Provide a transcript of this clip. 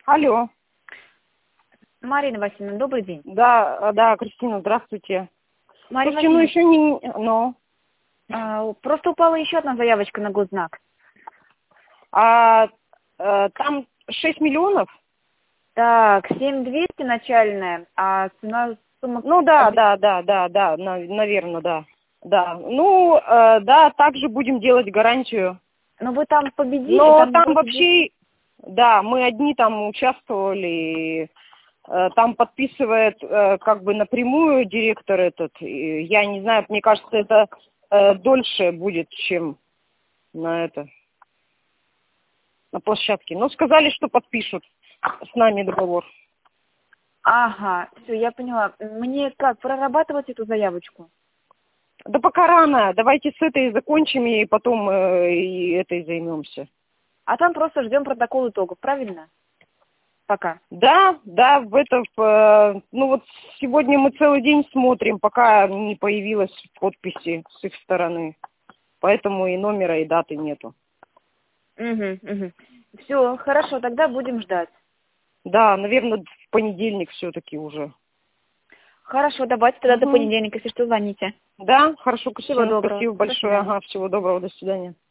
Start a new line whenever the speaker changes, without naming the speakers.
Алло.
Марина Васильевна, добрый день.
Да, Кристина, здравствуйте.
Марина
Слушайте,
Васильевна,
еще не...
просто упала еще одна заявочка на госзнак.
Там 6 миллионов?
Так, 7200 начальная, а сумма...
Ну да, наверное, да. Да, ну, да, также будем делать гарантию.
Ну вы там победили,
Но там
вроде бы-
вообще, да, мы одни там участвовали, там подписывает как бы напрямую директор этот. И я не знаю, мне кажется, это дольше будет, чем на площадке. Но сказали, что подпишут с нами договор.
Ага, все, я поняла. Мне как, прорабатывать эту заявочку?
Да пока рано, давайте с этой закончим и потом и этой займемся.
А там просто ждем протокол итогов, правильно? Пока.
Да, ну вот сегодня мы целый день смотрим, пока не появилась подписи с их стороны. Поэтому и номера, и даты нету.
Угу. Все, хорошо, тогда будем ждать.
Да, наверное, в понедельник все-таки уже.
Хорошо, давайте тогда до понедельника, если что, звоните.
Да, хорошо,
Всего
Кристина,
доброго.
спасибо
До
большое.
свидания.
Ага, всего доброго, до свидания.